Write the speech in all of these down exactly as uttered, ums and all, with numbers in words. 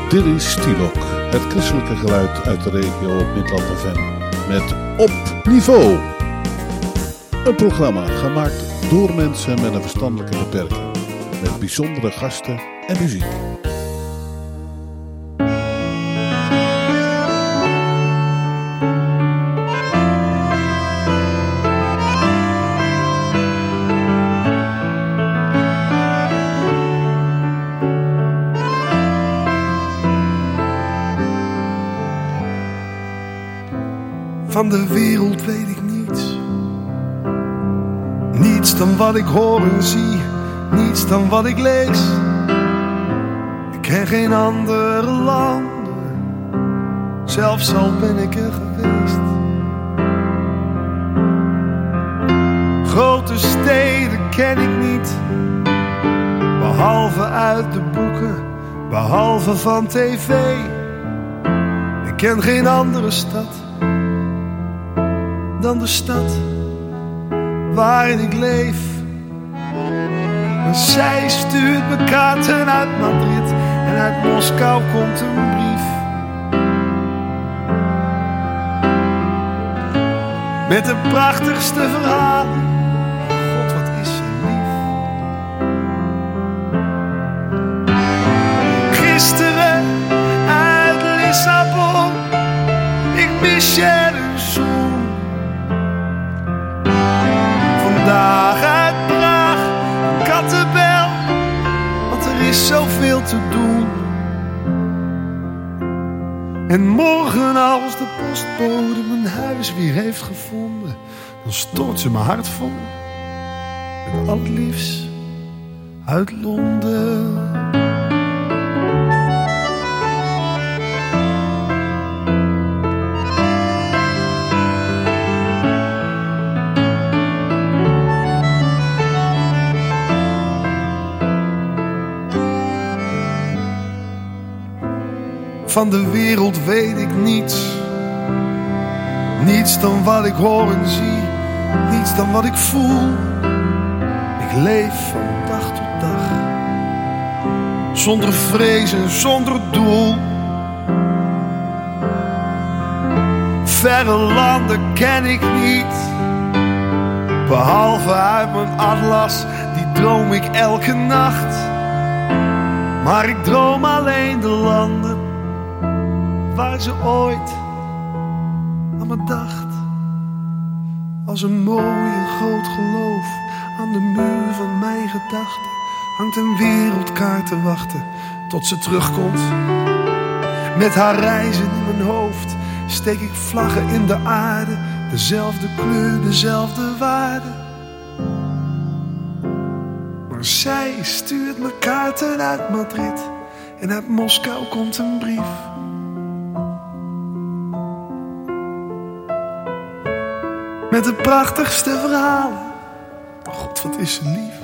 Dit is Stilok, het christelijke geluid uit de regio op Midland F M. Met Op Niveau. Een programma gemaakt door mensen met een verstandelijke beperking. Met bijzondere gasten en muziek. Van de wereld weet ik niets. Niets dan wat ik hoor en zie. Niets dan wat ik lees. Ik ken geen andere landen. Zelfs al ben ik er geweest. Grote steden ken ik niet. Behalve uit de boeken. Behalve van tv. Ik ken geen andere stad dan de stad waarin ik leef. En zij stuurt me kaarten uit Madrid en uit Moskou komt een brief. Met de prachtigste verhalen. God, wat is ze lief. Gisteren uit Lissabon, ik mis je de zon. Vandaag uit Praag, Kattenbel, want er is zoveel te doen. En morgen als de postbode mijn huis weer heeft gevonden, dan stort ze mijn hart vol met al het liefst uit Londen. Van de wereld weet ik niets. Niets dan wat ik hoor en zie. Niets dan wat ik voel. Ik leef van dag tot dag. Zonder vrees en zonder doel. Verre landen ken ik niet. Behalve uit mijn atlas, die droom ik elke nacht. Maar ik droom alleen de landen waar ze ooit aan me dacht. Als een mooi en groot geloof aan de muur van mijn gedachten hangt een wereldkaart te wachten tot ze terugkomt. Met haar reizen in mijn hoofd steek ik vlaggen in de aarde. Dezelfde kleur, dezelfde waarde. Maar zij stuurt me kaarten uit Madrid en uit Moskou komt een brief. Met de prachtigste verhalen. Oh God, wat is ze lief.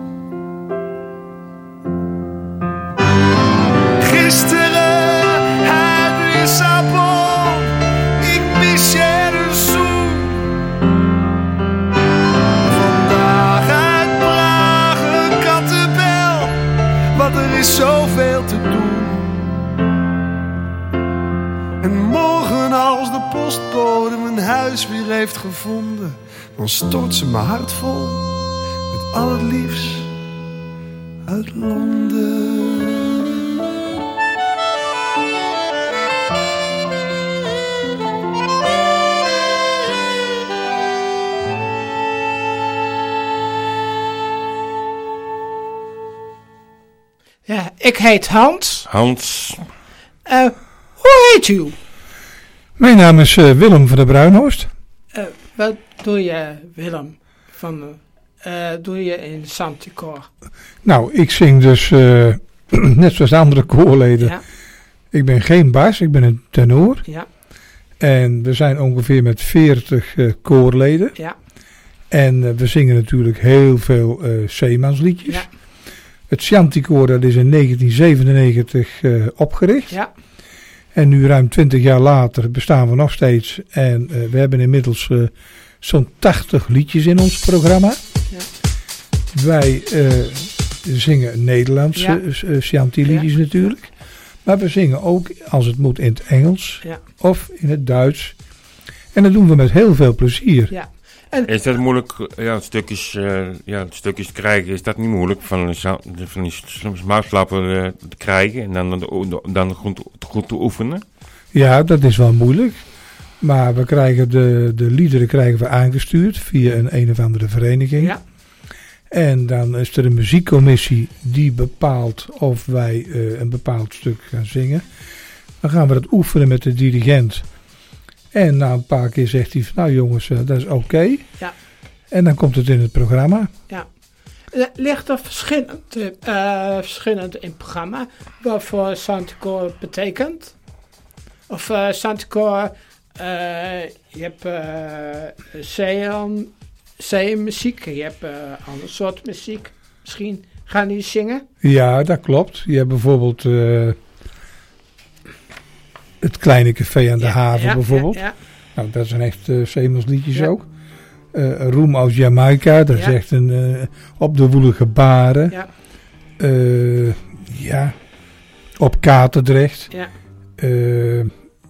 Gisteren uit Lissabon, ik mis je de zoen. Vandaag uit Praag, een Kattenbel, want er is zoveel te doen. En morgen als de postbode mijn huis weer heeft gevonden, dan stort ze mijn hart vol met al het liefst uit Londen. Ja, ik heet Hans. Hans. Uh, hoe heet u? Mijn naam is uh, Willem van der Bruinhorst. Uh, wat doe je, Willem? Van, uh, doe je in Santicor? Nou, ik zing dus uh, net zoals andere koorleden. Ja. Ik ben geen bas, ik ben een tenor. Ja. En we zijn ongeveer met veertig uh, koorleden. Ja. En uh, we zingen natuurlijk heel veel uh, zeemansliedjes. Ja. Het Chanticoor, dat is in negentien zevenennegentig uh, opgericht. Ja. En nu ruim twintig jaar later bestaan we nog steeds. En uh, we hebben inmiddels uh, zo'n tachtig liedjes in ons programma. Ja. Wij uh, zingen Nederlandse ja. uh, Chanty liedjes ja. natuurlijk. Maar we zingen ook, als het moet, in het Engels Ja. of in het Duits. En dat doen we met heel veel plezier. Ja. En, Is dat moeilijk, ja, stukjes, uh, ja, stukjes krijgen, is dat niet moeilijk van, de, van die mouwslappen uh, te krijgen en dan, dan goed, goed te oefenen? Ja, dat is wel moeilijk. Maar we krijgen de, de liederen krijgen we aangestuurd via een een of andere vereniging. Ja. En dan is er een muziekcommissie die bepaalt of wij uh, een bepaald stuk gaan zingen. Dan gaan we dat oefenen met de dirigent. En na een paar keer zegt hij van, nou jongens, uh, dat is oké. Okay. Ja. En dan komt het in het programma. Ja. Ligt er verschillend, uh, verschillend in het programma waarvoor Santicore betekent? Of uh, Santicore, uh, je hebt uh, zeeën, zeeënmuziek, je hebt uh, ander soort muziek. Misschien gaan die zingen? Ja, dat klopt. Je hebt bijvoorbeeld uh, het kleine café aan de ja, haven ja, bijvoorbeeld. Ja, ja. Nou, dat zijn echt uh, zeemansliedjes ja. ook. Uh, Roem uit Jamaica, dat ja. is echt een uh, op de woelige baren. Ja. Uh, ja, op Katendrecht. Ja. Uh,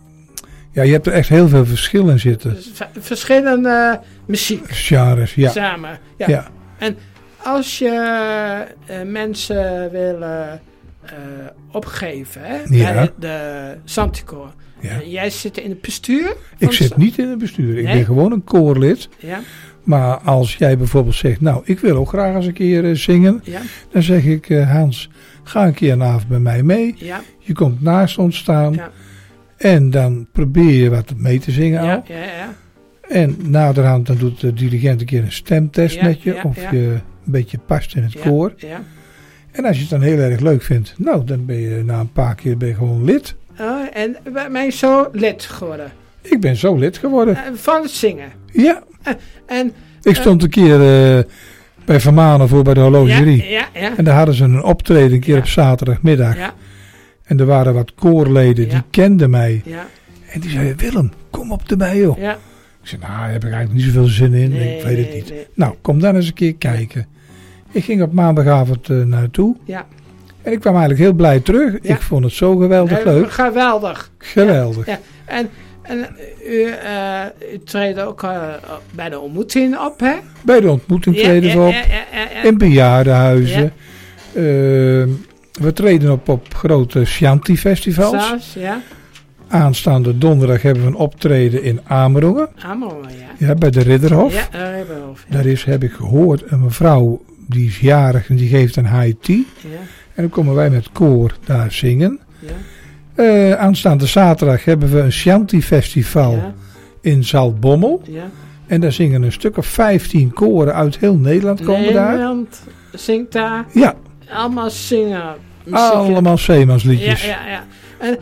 ja, je hebt er echt heel veel verschil in zitten. Dus verschillende uh, muziek. Genres, ja. Samen. Ja. ja. En als je uh, mensen willen uh, opgeven, hè, ja. bij de, de Santicore. Ja. Uh, jij zit in het bestuur? Ik zit niet in het bestuur. Ik nee? ben gewoon een koorlid. Ja. Maar als jij bijvoorbeeld zegt, nou, ik wil ook graag eens een keer uh, zingen. Ja. Dan zeg ik, uh, Hans, ga een keer een avond bij mij mee. Ja. Je komt naast ons staan. Ja. En dan probeer je wat mee te zingen Ja, al. ja, ja. En naderhand dan doet de dirigent een keer een stemtest Ja, met je. ja, of ja. je een beetje past in het Ja, koor. ja. En als je het dan heel erg leuk vindt. Nou, dan ben je na een paar keer ben je gewoon lid. Oh, en ben je zo lid geworden? Ik ben zo lid geworden. Uh, van het zingen? Ja. Uh, en, ik stond een keer uh, bij Van Manen voor bij de horlogerie. Ja, ja, ja. En daar hadden ze een optreden een keer ja. op zaterdagmiddag. Ja. En er waren wat koorleden ja. die kenden mij. Ja. En die zeiden, Willem, kom op erbij joh. Ja. Ik zei, nou, daar heb ik eigenlijk niet zoveel zin in. Nee, ik weet het nee, niet. Nee. Nou, kom dan eens een keer kijken. Ik ging op maandagavond uh, naartoe. Ja. En ik kwam eigenlijk heel blij terug. Ja. Ik vond het zo geweldig nee, leuk. Geweldig. Geweldig. Ja. Ja. En, en u, uh, u treedt ook uh, bij de ontmoeting op, hè? Bij de ontmoeting ja, treden ja, we op. Ja, ja, ja, ja. In bejaardenhuizen. Ja. Uh, we treden op op grote Shanti-festivals. Zelfs, ja. Aanstaande donderdag hebben we een optreden in Amerongen. Amerongen, ja. Ja, bij de Ridderhof. Ja, uh, Ridderhof. Ja. Daar is, heb ik gehoord, een mevrouw die is jarig en die geeft een high tea. Ja. En dan komen wij met koor daar zingen. Ja. Uh, aanstaande zaterdag hebben we een Shanti-festival Ja. in Zaltbommel. Ja. En daar zingen een stuk of vijftien koren uit heel Nederland komen daar. Nederland zingt daar. Ja. Allemaal zingen. Muziek. Allemaal zeemansliedjes. Ja, ja, ja. En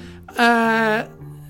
uh,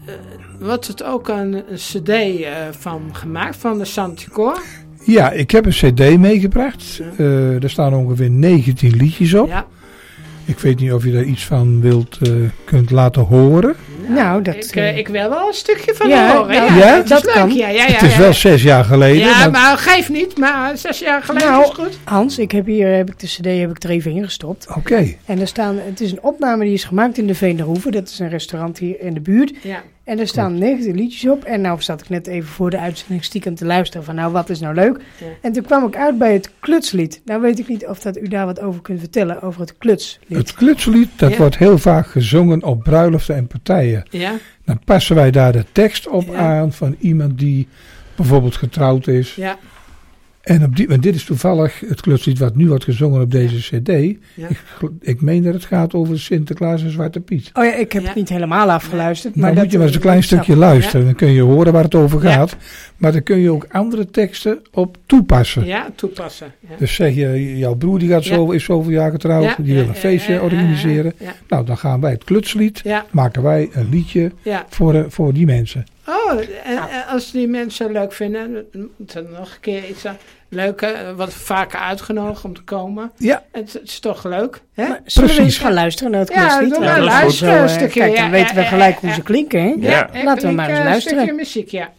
uh, wordt het ook een, een cd uh, van gemaakt, van de Santicore? Ja, ik heb een cd meegebracht. Ja. Uh, er staan ongeveer negentien liedjes op. Ja. Ik weet niet of je daar iets van wilt, uh, kunt laten horen. Nou, dat... Ik, uh, ik wil wel een stukje van ja, horen. nou, Ja, ja, dat, dat is leuk. kan. Ja, ja, ja, het is ja, wel ja. zes jaar geleden. Ja, maar maar geef niet. Maar zes jaar geleden Nou, is goed. Hans, ik heb hier heb ik de cd heb ik er even ingestopt. Oké. Okay. En er staan, het is een opname die is gemaakt in de Veenderhoeve. Dat is een restaurant hier in de buurt. Ja. En er staan negentien liedjes op. En nou zat ik net even voor de uitzending stiekem te luisteren van nou, wat is nou leuk? Ja. En toen kwam ik uit bij het Klutslied. Nou weet ik niet of dat u daar wat over kunt vertellen, over het Klutslied. Het Klutslied, dat Ja. wordt heel vaak gezongen op bruiloften en partijen. Ja. Dan passen wij daar de tekst op Ja. aan van iemand die bijvoorbeeld getrouwd is. Ja. En op die, en dit is toevallig het Klutslied wat nu wordt gezongen op deze cd. Ja. Ik, ik meen dat het gaat over Sinterklaas en Zwarte Piet. Oh ja, ik heb Ja. het niet helemaal afgeluisterd. Nou maar moet dat, je maar eens een klein dat stukje snap- luisteren. Dan kun je horen waar het over Ja. gaat. Maar dan kun je ook andere teksten op toepassen. Ja, toepassen. Ja. Dus zeg je, jouw broer die gaat Ja. zo, is zoveel jaar getrouwd. Ja, Die ja, wil een ja, feestje ja, ja, organiseren. Ja, Nou, dan gaan wij het Klutslied. ja, Maken wij een liedje ja. voor, eh, voor die mensen. Oh, en, en als die mensen leuk vinden, dan moet er nog een keer iets aan. Leuk, hè? Wat vaker uitgenodigd om te komen. Ja. Het, het is toch leuk, hè? Maar zullen we Precies. eens gaan luisteren naar het Ja, Klutslied? doe Nou, maar dat is wel luisteren zo, een eh, stukje, Kijk, dan ja, weten we ja, gelijk ja, hoe ja. ze klinken, hè? Ja. ik- Laten we ik, maar eens eh, luisteren. Een stukje muziek, ja.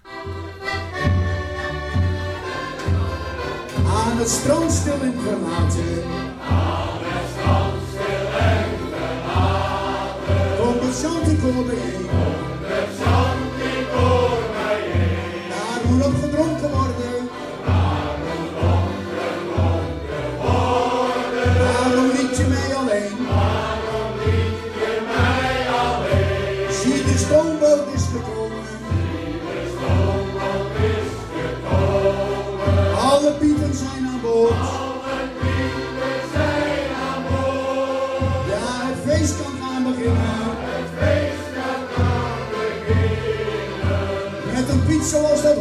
Aan het strand stil in Grenade. Aan het strand stil in Grenade.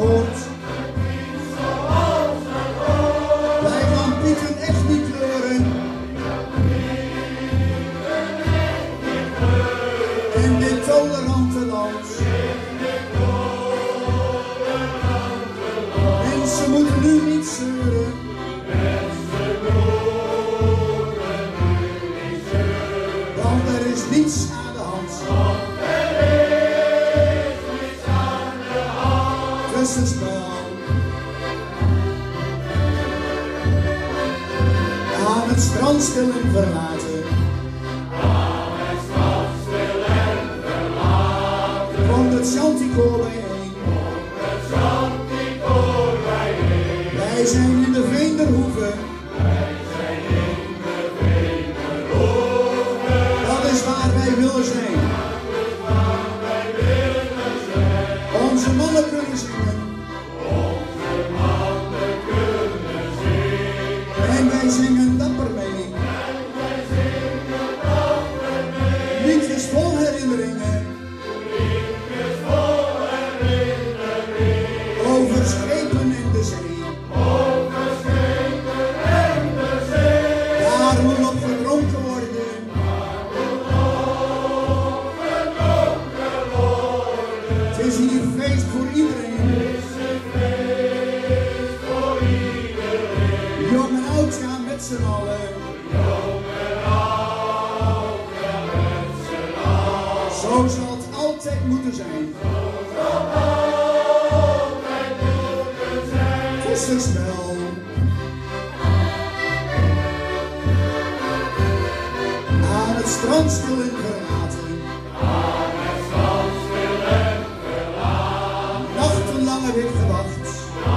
hoort. Wij gaan Pieten echt niet kleuren. In dit tolerante land. Mensen moeten nu niet zeuren. Want er is niets aan de hand. Tussenspel. Aan het strand stil en verlaten. Komt het Chantico bijeen. Wij zijn in de Veenderhoeve. Dat is waar wij willen zijn. Onze mannen kunnen zingen. En wij zingen dapper mee. Liedjes vol herinneringen. Over schepen en de zee. Daar moet op gedronken worden. Het is hier feest voor iedereen. Jong en oud gaan met z'n allen. Zo zal het altijd moeten zijn. Tussenspel. Aan het strand stil en verlaten. Nachtenlang heb ik gewacht.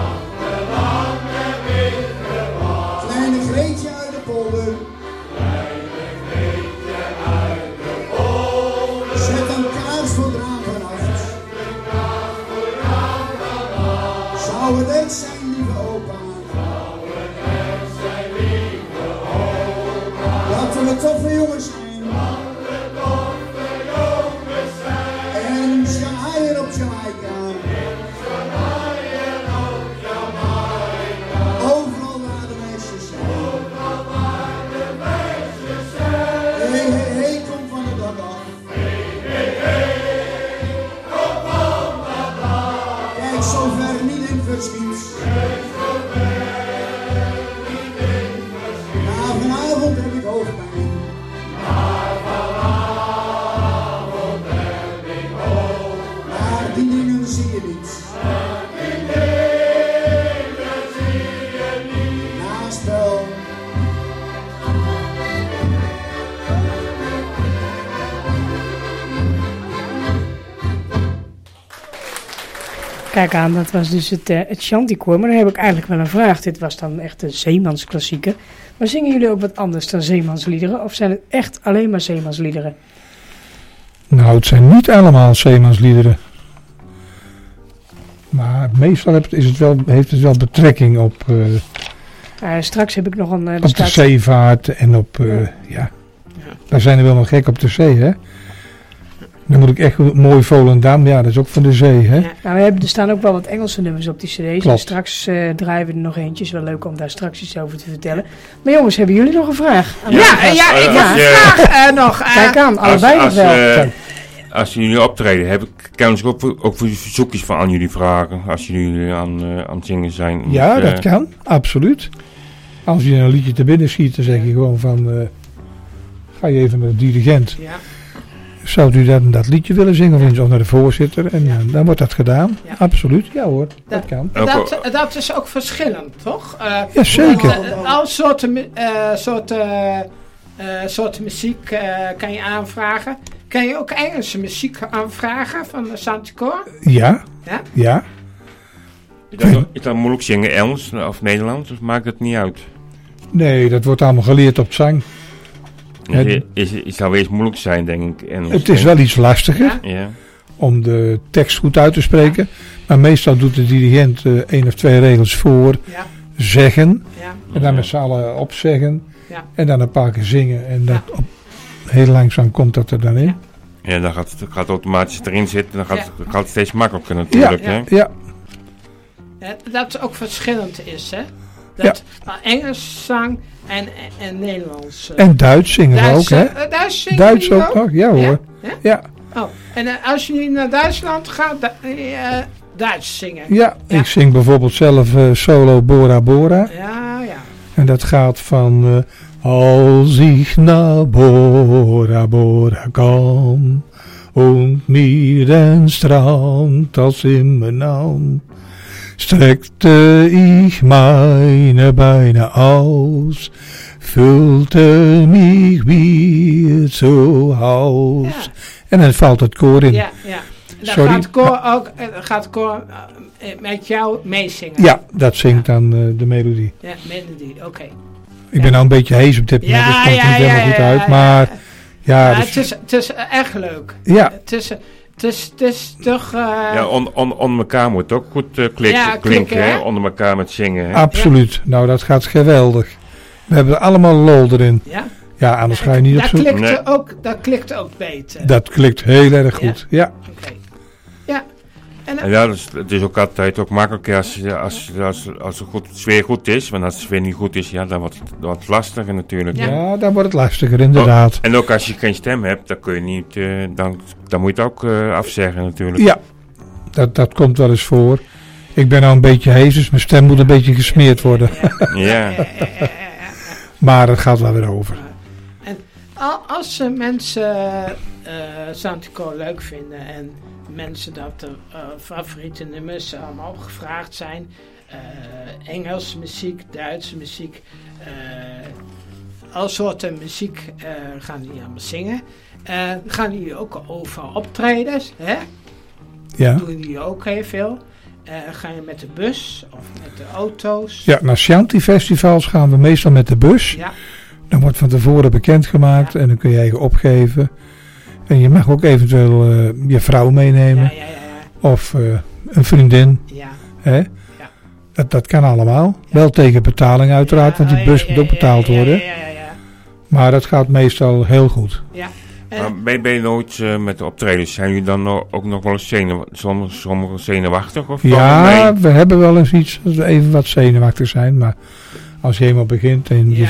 Kleine Greetje uit de polder. Zet een kaars voor het raam vannacht. Zou het echt zijn, lieve opa? Dat we toffe jongens zijn. En Shanghai op Jamaica. Overal waar de meisjes zijn. Hey, hey, hey, kom van de dak af. Kijk zo ver niet in verschiet. Na vanavond heb ik hoofdpijn. Maar die dingen zie je niet. Naspel. Kijk aan, dat was dus het, uh, het Chanticoor. Maar dan heb ik eigenlijk wel een vraag. Dit was dan echt de zeemansklassieker. Maar zingen jullie ook wat anders dan zeemansliederen? Of zijn het echt alleen maar zeemansliederen? Nou, het zijn niet allemaal zeemansliederen. Maar meestal heeft, is het wel, heeft het wel betrekking op, uh, Uh, straks heb ik nog een... Uh, op de staat... zeevaart en op... Uh, ja. ja. Wij zijn er wel nog gek op de zee, hè? Dan moet ik echt mooi Volendam, ja, dat is ook van de zee, hè? Ja, nou, we hebben, er staan ook wel wat Engelse nummers op die cd's. Klopt. En straks uh, draaien we er nog eentje. Is wel leuk om daar straks iets over te vertellen. Maar jongens, hebben jullie nog een vraag? Ja, ja, ja, ik heb een vraag uh, nog. Uh, Kijk aan, allebei nog wel. Uh, als jullie optreden, heb ik, kan ik ook, voor, ook voor verzoekjes van aan jullie vragen. Als jullie aan, uh, aan het zingen zijn. Ja, dus, uh, dat kan, absoluut. Als je een liedje te binnen schiet, dan zeg je gewoon van... Uh, ga je even naar de dirigent. Ja. Zou u dat, dat liedje willen zingen of eens of naar de voorzitter? En ja. uh, dan wordt dat gedaan. Ja. Absoluut, ja hoor, dat, dat kan. Dat, dat is ook verschillend, toch? Uh, ja, zeker. Uh, uh, alle soorten, uh, soorten, uh, soorten muziek uh, kan je aanvragen. Kan je ook Engelse muziek aanvragen van de Chanticoor? Ja, ja. ja. Is dat, is dat moeilijk zingen, Engels of Nederlands? Of maakt het niet uit? Nee, dat wordt allemaal geleerd op zang. Het is, is, zou weer eens moeilijk zijn, denk ik. Engels, het is wel iets lastiger ja? om de tekst goed uit te spreken. Ja. Maar meestal doet de dirigent uh, één of twee regels voor, ja. zeggen. Ja. En dan met z'n allen opzeggen. Ja. En dan een paar keer zingen. En dat ja. op, heel langzaam komt dat er dan in. Ja, ja dan gaat het gaat automatisch erin zitten. Dan gaat, ja. gaat het steeds makkelijker natuurlijk. Ja, hè? ja. Uh, dat het ook verschillend is, hè? Dat uh, Engels zang en, en, en Nederlands. Uh, en Duits zingen we ook, hè? Uh, Duits zingen Duits jullie ook nog, ja hoor. Ja? Ja? Ja. Oh, en uh, als je nu naar Duitsland gaat, uh, Duits zingen. Ja, Ja. ik zing bijvoorbeeld zelf uh, solo Bora Bora. Ja, ja. En dat gaat van... Uh, als ich naar Bora Bora kom, und mir den Strand als immer nahm, streckte ich meine Beine aus, fühlte mich weer zu Haus. Ja. En dan valt het koor in. Ja, ja. Dan Sorry. gaat koor ook uh, gaat koor, uh, met jou meezingen. Ja, dat zingt dan uh, de melodie. Ja, melodie, oké. Okay. Ik Ja. ben nou een beetje hees op dit moment, Ja, dus komt ja, er niet ja, helemaal goed ja, uit. ja, Maar ja, Ja, dus- het, is, het is echt leuk. ja, Het is, het is, het is toch... Uh, Ja, on, on, onder elkaar moet ook goed uh, klik, Ja, klinken, klikken, hè? hè? Onder elkaar met zingen. Hè? absoluut. Nou, dat gaat geweldig. We hebben er allemaal lol erin. ja? Ja, anders ga je niet op dat zoek. klikt Nee. ook, dat klikt ook beter. Dat klikt heel erg goed. Ja, Oké. Ja. En, En ja, dus, het is ook altijd ook makkelijker als, als, als, als het goed, sfeer goed is. Want als de sfeer niet goed is, ja, dan wordt het, dan wordt het lastiger natuurlijk. Ja. ja. dan wordt het lastiger inderdaad. Oh, en ook als je geen stem hebt, dan kun je niet, uh, dan, dan moet je het ook uh, afzeggen natuurlijk. Ja, dat, dat komt wel eens voor. Ik ben nou een beetje hees, dus mijn stem moet een beetje gesmeerd worden. Ja. Maar het gaat wel weer over. al- als uh, mensen uh, Santico leuk vinden en mensen dat de uh, favoriete nummers allemaal gevraagd zijn, uh, Engelse muziek, Duitse muziek, uh, al soorten muziek uh, gaan die allemaal zingen. Uh, gaan jullie ook over optredens, hè? Ja, Doen jullie ook heel veel. Uh, ga je met de bus of met de auto's? ja naar Shanti-festivals gaan we meestal met de bus. Ja, Dan wordt van tevoren bekendgemaakt Ja. en dan kun je eigen opgeven. En je mag ook eventueel uh, je vrouw meenemen ja, ja, ja. of uh, een vriendin. ja. Hè? Dat, dat kan allemaal. Wel tegen betaling uiteraard, want die Ja, bus ja, moet ja, ook betaald ja, ja, worden. Ja, ja, ja, ja. Maar dat gaat meestal heel goed. En- Maar ben, ben je nooit uh, met de optredens, zijn jullie dan no- ook nog wel eens zenuw, sommige, sommige zenuwachtig? Of Ja, valt het we hebben wel eens iets dat we even wat zenuwachtig zijn. Maar als je helemaal begint en je ja,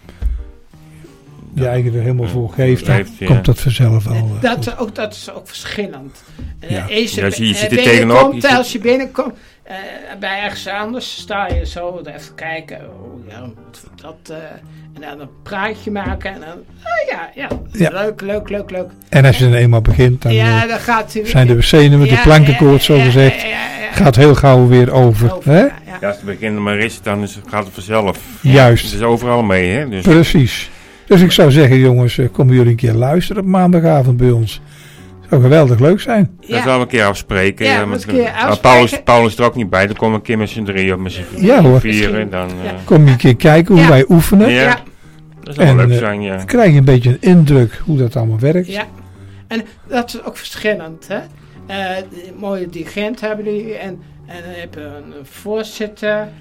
je eigen er helemaal voor geeft, dan Heeft, ja. komt dat vanzelf wel. uh, dat, goed. ook, dat is ook verschillend. En, Ja. eh, eerst Ja, zie je eh, zit er binnenkomt, tegenop, je zit- als je binnenkomt, eh, bij ergens anders sta je zo even kijken. Oh, ja, wat dat, eh, en dan een praatje maken. En dan, oh, ja, ja, Ja. leuk, leuk, leuk, leuk. En als je dan eenmaal begint, dan ja, uh, dan gaat hij zijn de zenuwen, de plankenkoorts zo gezegd, Ja, ja, ja, ja. gaat heel gauw weer over. Over, Hè? ja, ja. Ja, als het begin maar is, dan is, gaat het vanzelf. Juist. Het is overal mee, hè? Dus, Precies. Dus ik zou zeggen, jongens, uh, komen jullie een keer luisteren op maandagavond bij ons. Zou geweldig leuk zijn. dat Ja. gaan we een keer afspreken. Ja, Ja, moet met, een keer maar afspreken. Paulus, Paulus is er ook niet bij. Dan komen we een keer met z'n drieën of met z'n Ja, hoor. vieren. Dan, uh, Ja. Kom je een keer kijken hoe Ja. wij oefenen. ja. Ja. Dat zou wel En, leuk uh, zijn, ja. Dan krijg je een beetje een indruk hoe dat allemaal werkt. Ja, en dat is ook verschillend. Hè? Uh, die mooie dirigent hebben die en, en dan heb je een voorzitter uh,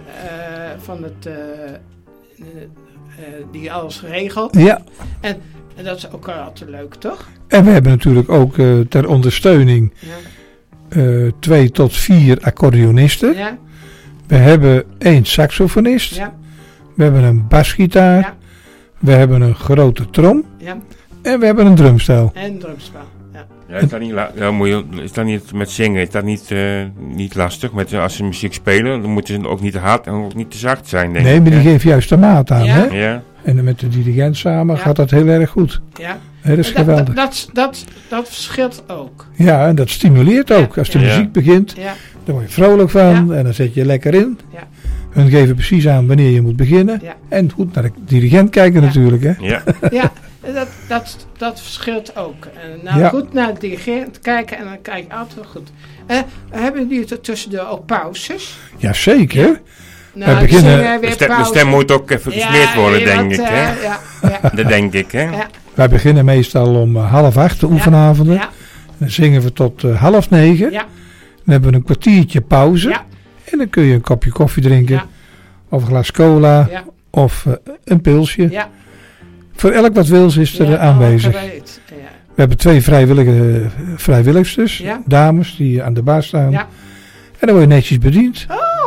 van het, uh, uh, uh, die alles regelt. Ja. En dat is ook altijd leuk, toch? En we hebben natuurlijk ook uh, ter ondersteuning Ja. uh, twee tot vier accordeonisten. Ja, We hebben één saxofonist. ja, We hebben een basgitaar. ja, We hebben een grote trom. ja. En we hebben een drumstel. En drumspel. Ja. Ja, is, dat niet la- ja, moet je, is dat niet met zingen, is dat niet, uh, niet lastig? Met, als ze muziek spelen, dan moeten ze ook niet te hard en ook niet te zacht zijn, denk Nee, ik. maar die hè? geeft juist de maat aan. Ja. Hè? Ja, En dan met de dirigent samen Ja. gaat dat heel erg goed. Ja. Hè, dat is Dat, geweldig. dat, dat, dat, dat verschilt ook. Ja, en dat stimuleert ook. Ja. Als de Ja. muziek begint, Ja, dan word je vrolijk van. Ja. En dan zet je lekker in. Ja. Hun geven precies aan wanneer je moet beginnen. Ja. En goed naar de dirigent kijken Ja. natuurlijk. Hè? ja. ja. Dat, dat, dat verschilt ook. En nou, Ja. goed naar de dirigent kijken en dan kijk je altijd goed. Eh, hebben jullie er tussendoor ook pauzes? Jazeker. Nou, We beginnen- zingen weer De stem, de pauze. stem moet ook even gesmeerd Ja, worden, je denk wat, ik, eh, hè? Ja, ja, Dat denk ik, hè? ja, Wij beginnen meestal om uh, half acht de oefenavonden. ja, Dan zingen we tot uh, half negen. ja, Dan hebben we een kwartiertje pauze. ja, En dan kun je een kopje koffie drinken. Ja. Of een glas cola. ja, Of uh, een pilsje. ja. Voor elk wat wils is er Ja, uh, aanwezig. oh, gereed. Ja. We hebben twee vrijwillige uh, vrijwilligsters. Ja. Dames die aan de baas staan. Ja. En dan word je netjes bediend. Oh,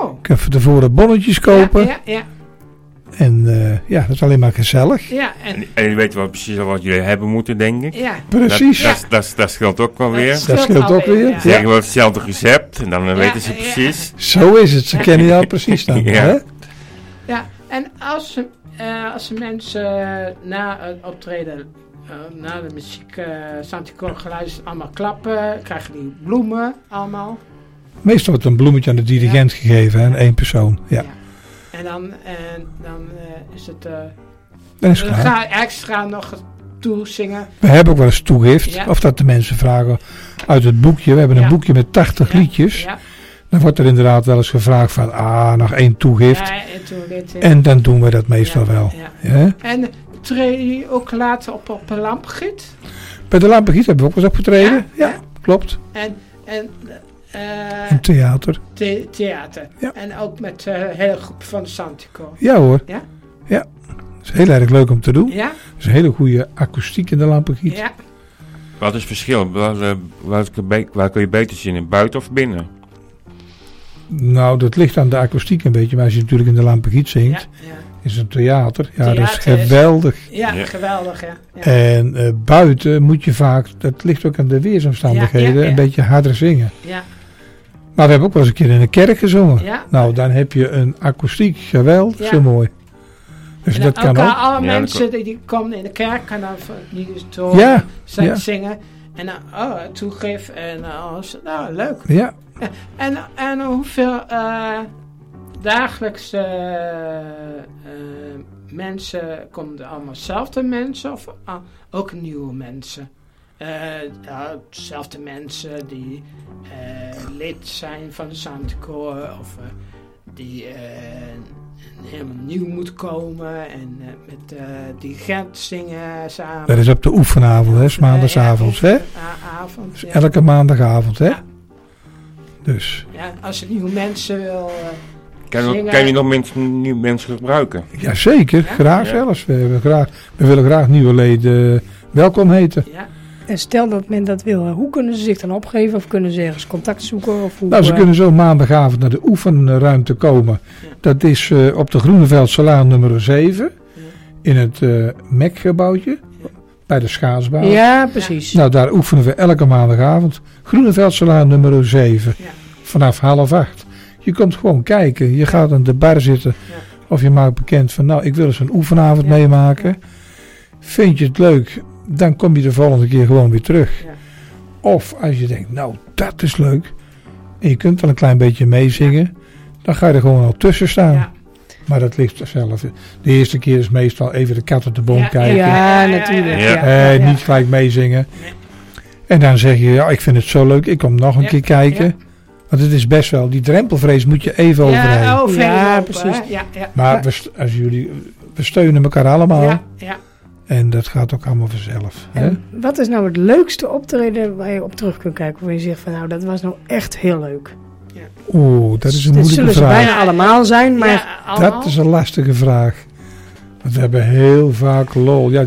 Oh. Je kunt van tevoren bonnetjes kopen. Ja, ja, En uh, ja, dat is alleen maar gezellig. ja. En, En, en jullie weten wel precies wat jullie hebben moeten, denk ik. ja. Precies. Dat, dat, dat, dat scheelt ook wel weer. Dat Dat scheelt ook weer. Ja. Ze zeggen wel hetzelfde recept en dan uh, Ja, weten ze ja. precies. Zo is het. Ze kennen jou precies dan. Ja. Hè? Ja, en als, ze, uh, als de mensen uh, na het optreden, uh, na de muziek, uh, Santico geluisterd, allemaal klappen, krijgen die bloemen allemaal. Meestal wordt een bloemetje aan de dirigent gegeven, hè, aan één persoon. Ja, Ja. En dan, en dan uh, is het, uh, dat is dan klaar. ga je extra nog toe zingen. We hebben ook wel eens toegift. Ja. Of dat de mensen vragen uit het boekje. We hebben een Ja. boekje met tachtig Ja, liedjes. Ja, Dan wordt er inderdaad wel eens gevraagd van, ah, nog één toegift. ja, en toen dit, uh, En dan doen we dat meestal ja, wel. ja. Ja? En treed je ook later op, op een lampgiet? Bij de Lampengiet hebben we ook wel eens opgetreden. Ja, Ja, ja. klopt. En, en uh, In theater. the- theater. Ja. En ook met uh, een hele groep van Santico. Ja hoor. Ja? Ja. Het is heel erg leuk om te doen. Ja? Er is een hele goede akoestiek in de Lampengiet. Ja. Wat is het verschil? Waar, uh, waar, waar kun je beter zingen? Buiten of binnen? Nou, dat ligt aan de akoestiek een beetje. Maar als je natuurlijk in de Lampengiet zingt, Ja, ja. is een theater. Ja, dat is Theater is- geweldig. Ja, Ja. geweldig, ja. ja. En uh, buiten moet je vaak, dat ligt ook aan de weersomstandigheden, Ja, ja, ja. een beetje harder zingen. ja, Maar we hebben ook wel eens een keer in een kerk gezongen. ja. Nou, dan heb je een akoestiek geweldig, Ja. zo mooi. Dus En dat dan kan elkaar, ook. alle Ja, dat mensen die, die komen in de kerk en dan van- die zo Ja, zijn ja. zingen. En dan, oh, toegif en uh, alles. Nou, leuk. Ja, En, en hoeveel uh, dagelijks uh, uh, mensen, komen er allemaal dezelfde mensen of uh, ook nieuwe mensen? Uh, ja, dezelfde mensen die uh, lid zijn van de Santico of uh, die uh, helemaal nieuw moeten komen en uh, met de uh, dirigent zingen samen. dat is op de oefenavond, hè, 's maandagavonds, hè. Uh, ja, avond, Dus ja. elke maandagavond, hè. Ja. Dus, Ja, als je nieuwe mensen wil uh, Kan, zingen. kan je nog mensen, nieuwe mensen gebruiken? ja zeker, Ja? graag Ja. zelfs. We, hebben graag, we willen graag nieuwe leden welkom heten. Ja, En stel dat men dat wil, hoe kunnen ze zich dan opgeven? Of kunnen ze ergens contact zoeken? Of hoe, Nou, ze eh, kunnen zo maandagavond naar de oefenruimte komen. Ja. Dat is uh, op de Groeneveldsalaan nummer zeven. Ja. In het uh, M E C-gebouwtje. Bij de schaatsbaan. Ja, precies. Nou, daar oefenen we elke maandagavond. Groeneveldsalaan nummer zeven. Ja. Vanaf half acht. Je komt gewoon kijken. Je gaat aan de bar zitten. Ja. Of je maakt bekend van, nou, ik wil eens een oefenavond Ja. meemaken. Vind je het leuk, dan kom je de volgende keer gewoon weer terug. Ja. Of als je denkt, nou, dat is leuk. En je kunt wel een klein beetje meezingen. Dan ga je er gewoon al tussen staan. ja. Maar dat ligt zelf. De eerste keer is meestal even de kat op de boom Ja, kijken. Ja, natuurlijk. Ja. Ja. Eh, Ja. Niet gelijk meezingen. Nee. En dan zeg je, ja, ik vind het zo leuk. Ik kom nog een Ja, keer kijken. ja. Want het is best wel, die drempelvrees moet je even overheen. Ja, overheen Ja, lopen, precies. hè. Ja, ja. Maar we, st- als jullie, we steunen elkaar allemaal. Ja, ja. En dat gaat ook allemaal vanzelf. Hè? En wat is nou het leukste optreden waar je op terug kunt kijken? Waar je zegt van nou, dat was nou echt heel leuk. Oeh, dat is een Dat moeilijke zullen ze vraag. bijna allemaal zijn, maar Ja, allemaal. Dat is een lastige vraag. Want we hebben heel vaak lol. Ja,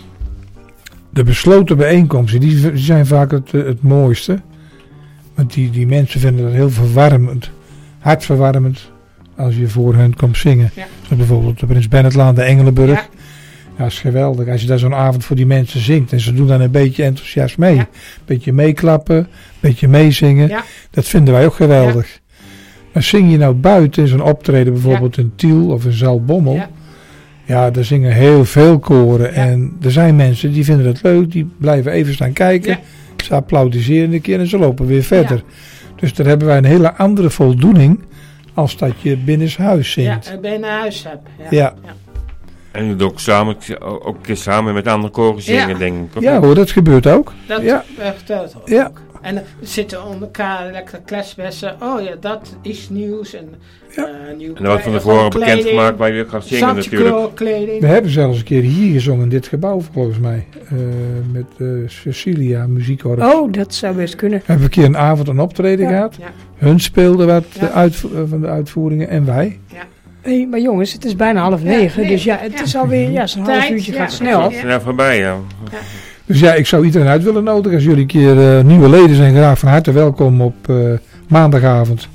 de besloten bijeenkomsten, die v- die zijn vaak het, eh, het mooiste. Want die, die mensen vinden dat heel verwarmend. Hartverwarmend. Als je voor hen komt zingen. Ja. Zoals bijvoorbeeld de Prins Bernhardlaan, de Engelenburg. Ja, Ja, dat is geweldig. Als je daar zo'n avond voor die mensen zingt. En ze doen dan een beetje enthousiast mee. Ja. Een beetje meeklappen. Een beetje meezingen. Ja. Dat vinden wij ook geweldig. Maar zing je nou buiten in zo'n optreden. Bijvoorbeeld in Tiel of in Zaltbommel. ja. Ja, daar zingen heel veel koren. Ja. En er zijn mensen die vinden het leuk. Die blijven even staan kijken. Ja. Ze applaudisseren een keer en ze lopen weer verder. Dus daar hebben wij een hele andere voldoening. Als dat je binnenshuis Ja, zingt. en ben je naar huis hebt. Ja. Ja. En je doet ook samen, ook een keer samen met andere koren zingen, Ja. denk ik. of Ja niet? hoor, dat gebeurt ook. Dat Ja. vertelt ook. Ja. En dan zitten onder elkaar lekker kletsbessen. Oh ja, dat is nieuws. En, Ja. uh, nieuw En dat wordt van eh, tevoren kleding, bekendgemaakt waar je gaat zingen natuurlijk. Santico kleding. We hebben zelfs een keer hier gezongen in dit gebouw volgens mij. Eh, met eh, Cecilia, muziekkorps. oh, dat zou best kunnen. We hebben een keer een avond een optreden Ja. gehad. Ja, Hun speelden wat Ja. de uitvo- eh, van de uitvoeringen en wij. Hey, maar jongens, het is bijna half negen, nee, dus ja, het ja. is alweer, ja, zo'n half Tijd, uurtje ja, gaat ja. snel. Dat is snel voorbij, ja. Dus ja, ik zou iedereen uit willen nodigen. Als jullie een keer eh, nieuwe leden zijn, graag van harte welkom op eh, maandagavond.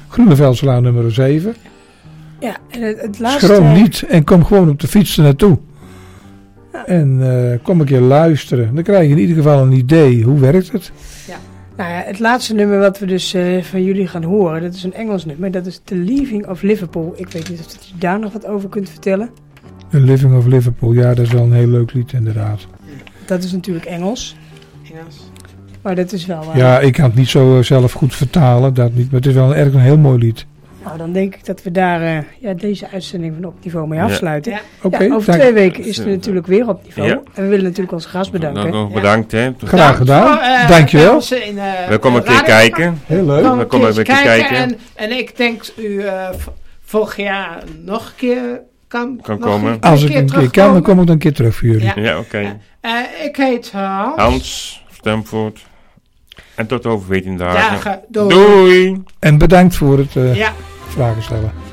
Groeneveldslaan nummer zeven. Ja, en het, het laatste... Schroom niet en kom gewoon op de fiets er naartoe. Ja. En uh, kom een keer luisteren. Dan krijg je in ieder geval een idee. Hoe werkt het? Ja. Nou ja, het laatste nummer wat we dus uh, van jullie gaan horen, dat is een Engels nummer. Dat is The Leaving of Liverpool. Ik weet niet of je daar nog wat over kunt vertellen. The Living of Liverpool, ja, dat is wel een heel leuk lied inderdaad. Dat is natuurlijk Engels. Engels. Maar dat is wel... Uh, ja, ik kan het niet zo uh, zelf goed vertalen, dat niet. Maar het is wel een, erg een heel mooi lied. Nou, dan denk ik dat we daar uh, ja, deze uitzending van Op Niveau mee afsluiten. Ja. Ja. Oké. Okay, ja, over dank. twee weken is het natuurlijk weer Op Niveau. Ja. En we willen natuurlijk onze gast bedanken. Nog bedankt, hè. Graag gedaan. Voor, uh, Dankjewel. In, uh, we komen een keer kijken. Heel leuk. We komen een keer kijken. En, en ik denk u uh, volgend jaar nog een keer kan, kan nog komen. Een Als keer ik een keer kan, dan kom ik dan een keer terug voor jullie. Ja, ja oké. Okay. Uh, uh, ik heet Hans. Hans Stamford. En tot over veertien dagen. dagen. Doei. Doei. En bedankt voor het uh, ja. vragen stellen.